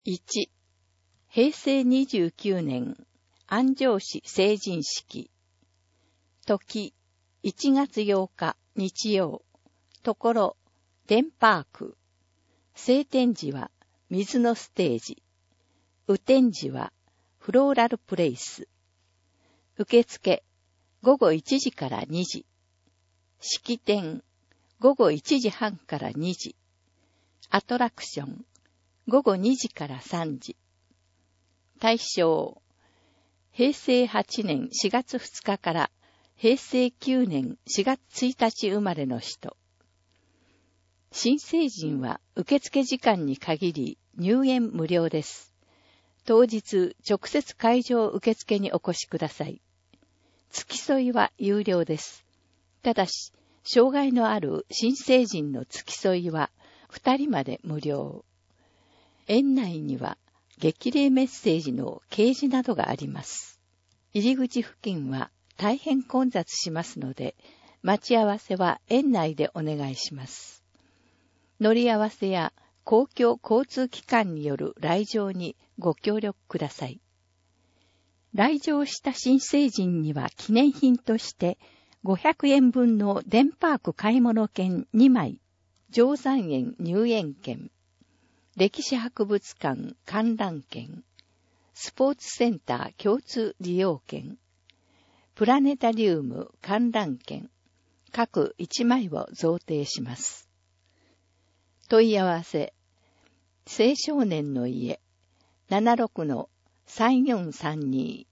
1、平成29年、安城市成人式。時、1月8日、日曜。ところ、デンパーク。晴天時は、水のステージ。雨天時は、フローラルプレイス。受付、午後1時から2時。式典、午後1時半から2時。アトラクション、午後2時から3時。対象、平成8年4月2日から平成9年4月1日生まれの人。新成人は受付時間に限り入園無料です。当日直接会場受付にお越しください。付き添いは有料です。ただし、障害のある新成人の付き添いは2人まで無料。園内には激励メッセージの掲示などがあります。入り口付近は大変混雑しますので、待ち合わせは園内でお願いします。乗り合わせや公共交通機関による来場にご協力ください。来場した新成人には記念品として500円分のデンパーク買い物券2枚、定山園入園券、歴史博物館観覧券、スポーツセンター共通利用券、プラネタリウム観覧券、各1枚を贈呈します。問い合わせ、青少年の家、76-3432